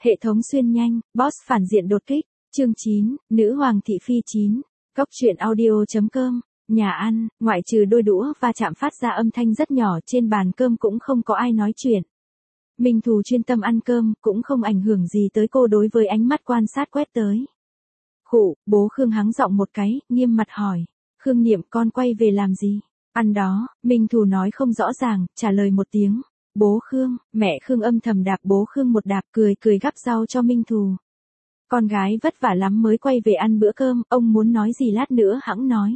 Hệ thống xuyên nhanh, boss phản diện đột kích, chương 9, nữ hoàng thị phi 9, Cóc truyện audio.com, nhà ăn, ngoại trừ đôi đũa va chạm phát ra âm thanh rất nhỏ trên bàn cơm cũng không có ai nói chuyện. Minh Thù chuyên tâm ăn cơm, cũng không ảnh hưởng gì tới cô đối với ánh mắt quan sát quét tới. Khụ, bố Khương hắng giọng một cái, nghiêm mặt hỏi, Khương Niệm con quay về làm gì? Ăn đó, Minh Thù nói không rõ ràng, trả lời một tiếng. Bố Khương, mẹ Khương âm thầm đạp bố Khương một đạp cười gắp rau cho Minh Thù. Con gái vất vả lắm mới quay về ăn bữa cơm, ông muốn nói gì lát nữa hẵng nói.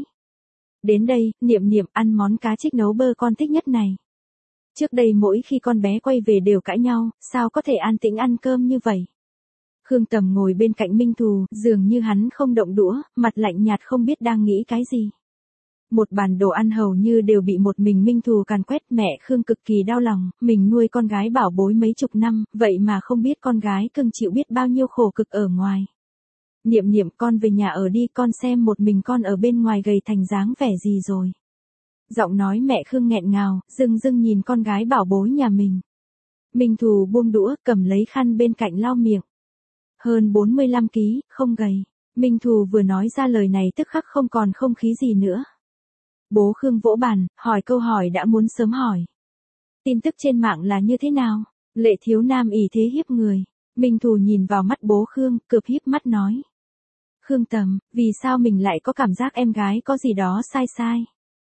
Đến đây, Niệm Niệm ăn món cá trích nấu bơ con thích nhất này. Trước đây mỗi khi con bé quay về đều cãi nhau, sao có thể an tĩnh ăn cơm như vậy? Khương Tầm ngồi bên cạnh Minh Thù, dường như hắn không động đũa, mặt lạnh nhạt không biết đang nghĩ cái gì. Một bàn đồ ăn hầu như đều bị một mình Minh Thù càn quét, mẹ Khương cực kỳ đau lòng, mình nuôi con gái bảo bối mấy chục năm, vậy mà không biết con gái cưng chịu biết bao nhiêu khổ cực ở ngoài. Niệm Niệm con về nhà ở đi, con xem một mình con ở bên ngoài gầy thành dáng vẻ gì rồi. Giọng nói mẹ Khương nghẹn ngào, dưng nhìn con gái bảo bối nhà mình. Minh Thù buông đũa, cầm lấy khăn bên cạnh lau miệng. Hơn 45 ký, không gầy. Minh Thù vừa nói ra lời này tức khắc không còn không khí gì nữa. Bố Khương vỗ bàn, hỏi câu hỏi đã muốn sớm hỏi. Tin tức trên mạng là như thế nào? Lệ thiếu nam ỷ thế hiếp người. Minh Thù nhìn vào mắt bố Khương, cợp híp mắt nói. Khương Tầm, vì sao mình lại có cảm giác em gái có gì đó sai?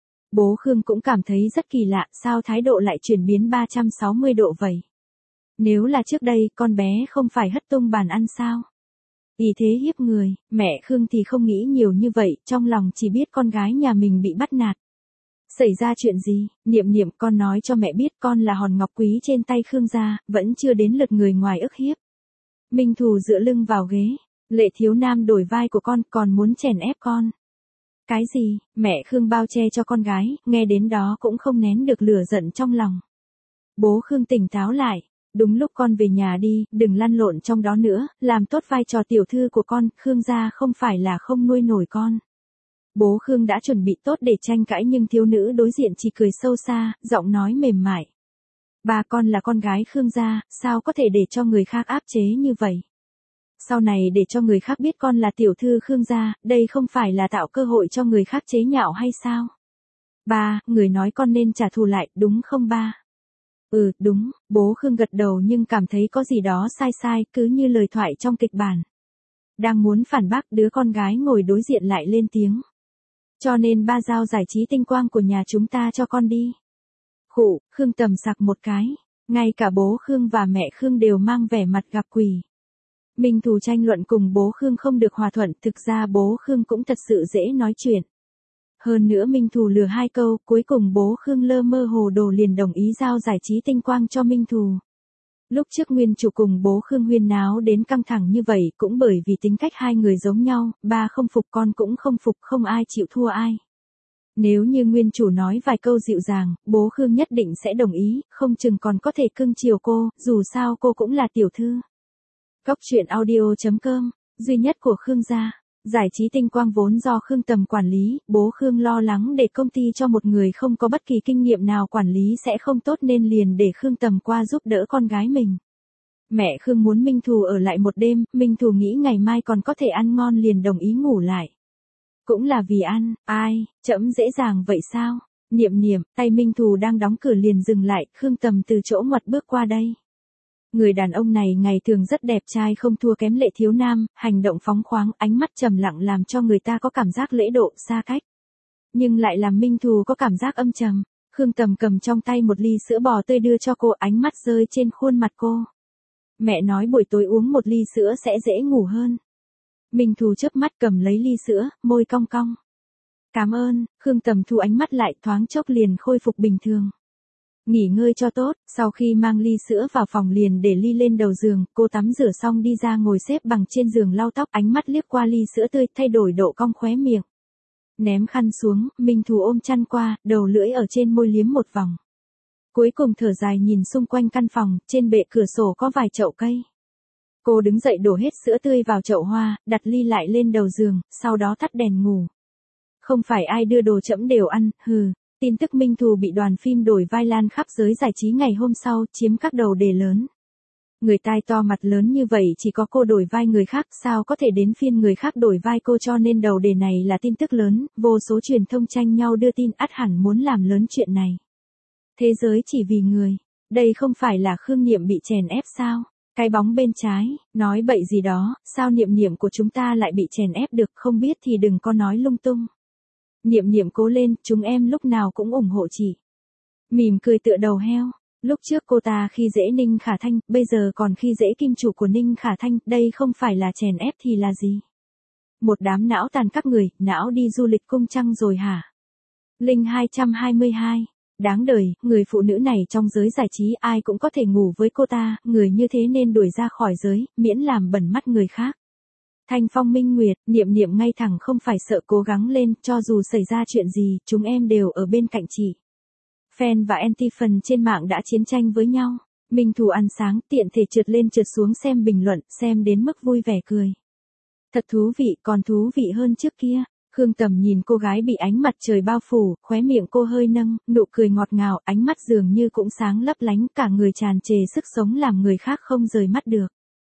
Bố Khương cũng cảm thấy rất kỳ lạ, sao thái độ lại chuyển biến 360 độ vậy? Nếu là trước đây, con bé không phải hất tung bàn ăn sao? Ỷ thế hiếp người, mẹ Khương thì không nghĩ nhiều như vậy, trong lòng chỉ biết con gái nhà mình bị bắt nạt. Xảy ra chuyện gì? Niệm Niệm con nói cho mẹ biết con là hòn ngọc quý trên tay Khương gia, vẫn chưa đến lượt người ngoài ức hiếp. Minh Thù dựa lưng vào ghế, Lệ thiếu nam đổi vai của con, còn muốn chèn ép con. Cái gì? Mẹ Khương bao che cho con gái, nghe đến đó cũng không nén được lửa giận trong lòng. Bố Khương tỉnh táo lại. Đúng lúc con về nhà đi, đừng lăn lộn trong đó nữa, làm tốt vai trò tiểu thư của con, Khương gia không phải là không nuôi nổi con. Bố Khương đã chuẩn bị tốt để tranh cãi nhưng thiếu nữ đối diện chỉ cười sâu xa, giọng nói mềm mại. Ba con là con gái Khương gia, sao có thể để cho người khác áp chế như vậy? Sau này để cho người khác biết con là tiểu thư Khương gia, đây không phải là tạo cơ hội cho người khác chế nhạo hay sao? Ba, người nói con nên trả thù lại, đúng không ba? Ừ, đúng, bố Khương gật đầu nhưng cảm thấy có gì đó sai, cứ như lời thoại trong kịch bản. Đang muốn phản bác, đứa con gái ngồi đối diện lại lên tiếng. Cho nên ba giao giải trí tinh quang của nhà chúng ta cho con đi. Khụ, Khương Tầm sặc một cái, ngay cả bố Khương và mẹ Khương đều mang vẻ mặt gặp quỷ. Minh Thù tranh luận cùng bố Khương không được hòa thuận, thực ra bố Khương cũng thật sự dễ nói chuyện. Hơn nữa Minh Thù lừa 2 câu, cuối cùng bố Khương lơ mơ hồ đồ liền đồng ý giao giải trí tinh quang cho Minh Thù. Lúc trước nguyên chủ cùng bố Khương huyên náo đến căng thẳng như vậy cũng bởi vì tính cách hai người giống nhau, ba không phục con cũng không phục, không ai chịu thua ai. Nếu như nguyên chủ nói vài câu dịu dàng, bố Khương nhất định sẽ đồng ý, không chừng còn có thể cưng chiều cô, dù sao cô cũng là tiểu thư. Cóc truyện audio.com, duy nhất của Khương gia. Giải trí tinh quang vốn do Khương Tầm quản lý, bố Khương lo lắng để công ty cho một người không có bất kỳ kinh nghiệm nào quản lý sẽ không tốt nên liền để Khương Tầm qua giúp đỡ con gái mình. Mẹ Khương muốn Minh Thù ở lại một đêm, Minh Thù nghĩ ngày mai còn có thể ăn ngon liền đồng ý ngủ lại. Cũng là vì ăn, ai, trẫm dễ dàng vậy sao? Niệm Niệm, tay Minh Thù đang đóng cửa liền dừng lại, Khương Tầm từ chỗ ngoặt bước qua đây. Người đàn ông này ngày thường rất đẹp trai không thua kém Lệ thiếu nam, hành động phóng khoáng, ánh mắt trầm lặng làm cho người ta có cảm giác lễ độ, xa cách. Nhưng lại làm Minh Thù có cảm giác âm trầm. Khương Tầm cầm trong tay một ly sữa bò tươi đưa cho cô, ánh mắt rơi trên khuôn mặt cô. Mẹ nói buổi tối uống một ly sữa sẽ dễ ngủ hơn. Minh Thù chớp mắt cầm lấy ly sữa, môi cong cong. Cảm ơn, Khương Tầm thu ánh mắt lại, thoáng chốc liền khôi phục bình thường. Nghỉ ngơi cho tốt, sau khi mang ly sữa vào phòng liền để ly lên đầu giường, cô tắm rửa xong đi ra ngồi xếp bằng trên giường lau tóc, ánh mắt liếc qua ly sữa tươi, thay đổi độ cong khóe miệng. Ném khăn xuống, Minh Thù ôm chăn qua, đầu lưỡi ở trên môi liếm một vòng. Cuối cùng thở dài nhìn xung quanh căn phòng, trên bệ cửa sổ có vài chậu cây. Cô đứng dậy đổ hết sữa tươi vào chậu hoa, đặt ly lại lên đầu giường, sau đó tắt đèn ngủ. Không phải ai đưa đồ trẫm đều ăn, hừ. Tin tức Minh Thù bị đoàn phim đổi vai lan khắp giới giải trí ngày hôm sau, chiếm các đầu đề lớn. Người tai to mặt lớn như vậy chỉ có cô đổi vai người khác, sao có thể đến phiên người khác đổi vai cô, cho nên đầu đề này là tin tức lớn, vô số truyền thông tranh nhau đưa tin, ắt hẳn muốn làm lớn chuyện này. Thế giới chỉ vì người, đây không phải là Khương Niệm bị chèn ép sao? Cái bóng bên trái, nói bậy gì đó, sao Niệm Niệm của chúng ta lại bị chèn ép được, không biết thì đừng có nói lung tung. Niệm Niệm cố lên, chúng em lúc nào cũng ủng hộ chị. Mỉm cười tựa đầu heo. Lúc trước cô ta khi dễ Ninh Khả Thanh, bây giờ còn khi dễ kim chủ của Ninh Khả Thanh, đây không phải là chèn ép thì là gì? Một đám não tàn các người, não đi du lịch cung trăng rồi hả? Linh 222. Đáng đời, người phụ nữ này trong giới giải trí ai cũng có thể ngủ với cô ta, người như thế nên đuổi ra khỏi giới, miễn làm bẩn mắt người khác. Thanh Phong Minh Nguyệt, Niệm Niệm ngay thẳng không phải sợ, cố gắng lên, cho dù xảy ra chuyện gì, chúng em đều ở bên cạnh chị. Fan và anti-fan trên mạng đã chiến tranh với nhau. Minh Thù ăn sáng, tiện thể trượt lên trượt xuống xem bình luận, xem đến mức vui vẻ cười. Thật thú vị, còn thú vị hơn trước kia. Khương Tầm nhìn cô gái bị ánh mặt trời bao phủ, khóe miệng cô hơi nâng, nụ cười ngọt ngào, ánh mắt dường như cũng sáng lấp lánh, cả người tràn trề sức sống làm người khác không rời mắt được.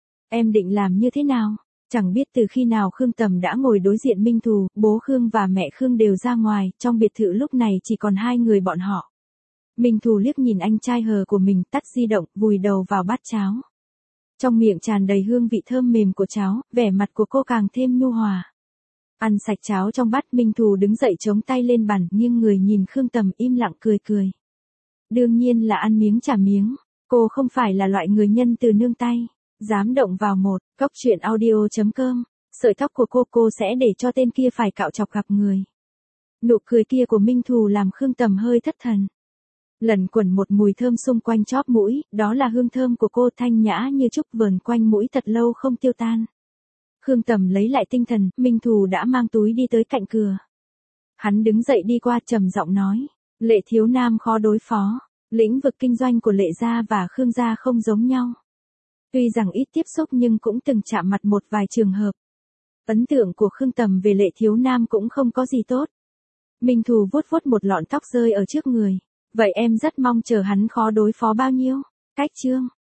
Em định làm như thế nào? Chẳng biết từ khi nào Khương Tầm đã ngồi đối diện Minh Thù, bố Khương và mẹ Khương đều ra ngoài, trong biệt thự lúc này chỉ còn hai người bọn họ. Minh Thù liếc nhìn anh trai hờ của mình, tắt di động, vùi đầu vào bát cháo. Trong miệng tràn đầy hương vị thơm mềm của cháo, vẻ mặt của cô càng thêm nhu hòa. Ăn sạch cháo trong bát, Minh Thù đứng dậy chống tay lên bàn, nghiêng người nhìn Khương Tầm im lặng cười cười. Đương nhiên là ăn miếng trả miếng, cô không phải là loại người nhân từ nương tay. Dám động vào một, góc truyện audio.com, sợi tóc của cô sẽ để cho tên kia phải cạo chọc gặp người. Nụ cười kia của Minh Thù làm Khương Tầm hơi thất thần. Lẩn quẩn một mùi thơm xung quanh chóp mũi, đó là hương thơm của cô, thanh nhã như trúc, vờn quanh mũi thật lâu không tiêu tan. Khương Tầm lấy lại tinh thần, Minh Thù đã mang túi đi tới cạnh cửa. Hắn đứng dậy đi qua, trầm giọng nói, Lệ thiếu nam khó đối phó, lĩnh vực kinh doanh của Lệ gia và Khương gia không giống nhau. Tuy rằng ít tiếp xúc nhưng cũng từng chạm mặt một vài trường hợp. Ấn tượng của Khương Tầm về Lệ thiếu nam cũng không có gì tốt. Minh Thù vuốt vuốt một lọn tóc rơi ở trước người. Vậy em rất mong chờ hắn khó đối phó bao nhiêu? Cách chương.